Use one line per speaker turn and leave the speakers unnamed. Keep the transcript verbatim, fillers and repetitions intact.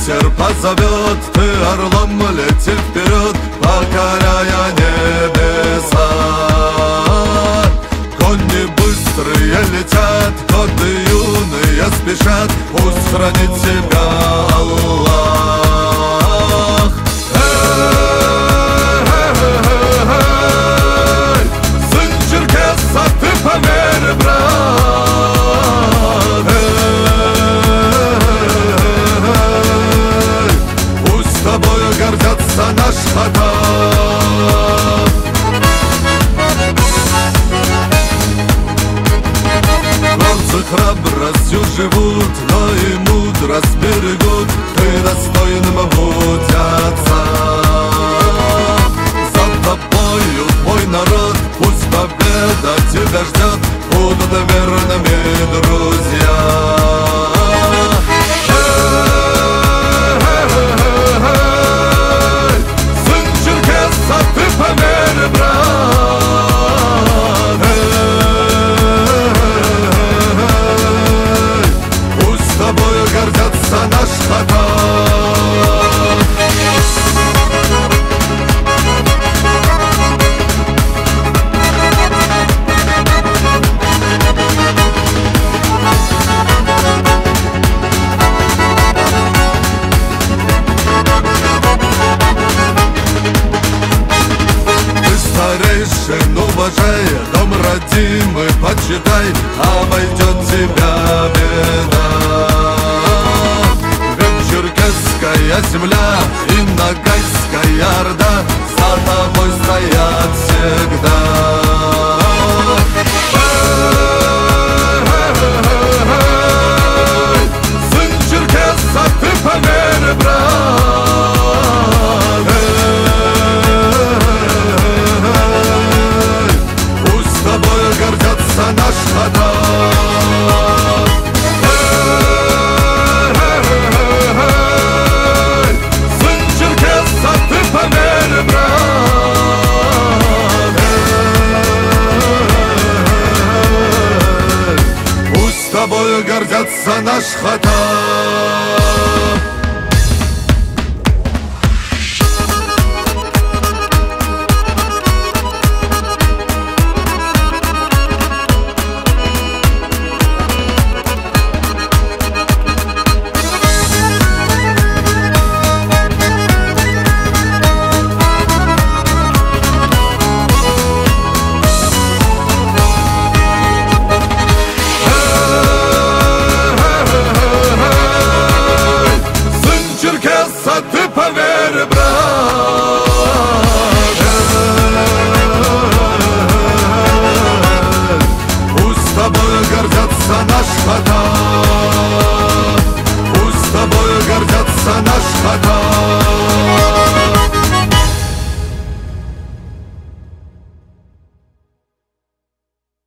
ветер позовет, ты орлом лети вперед, покоряя небеса. Кони быстрые летят, годы юные спешат, пусть хранит тебя Аллах. Эй, сын черкеса, ты поверь, брат. Эй, пусть тобою гордятся наш Хатаб. Горцы храбростью живут, но и мудрость берегут, ты достойным будь отца. За тобою твой народ, пусть победа тебя ждет, будут верными друзья. Эй, сын черкеса, ты поверь, брат. Пусть тобою гордятся наш Хатаб. Ты старейшин уважай, дом родимый почитай, обойдет тебя беда. Ведь черкесская земля и Ногайская Орда за тобой стоят всегда. Эй, сын черкеса, ты поверь, брат. Эй, пусть тобою гордятся наш Хатаб. Эй, сын черкеса, ты поверь, брат. Эй, пусть тобою гордятся наш Хатаб. Ты поверь, брат. Пусть тобою гордятся наш Хатаб. Пусть тобою гордятся наш Хатаб.